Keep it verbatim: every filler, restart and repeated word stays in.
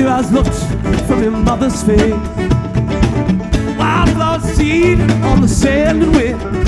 your eyes looked from your mother's face. Wildflower seed on the sand and wind.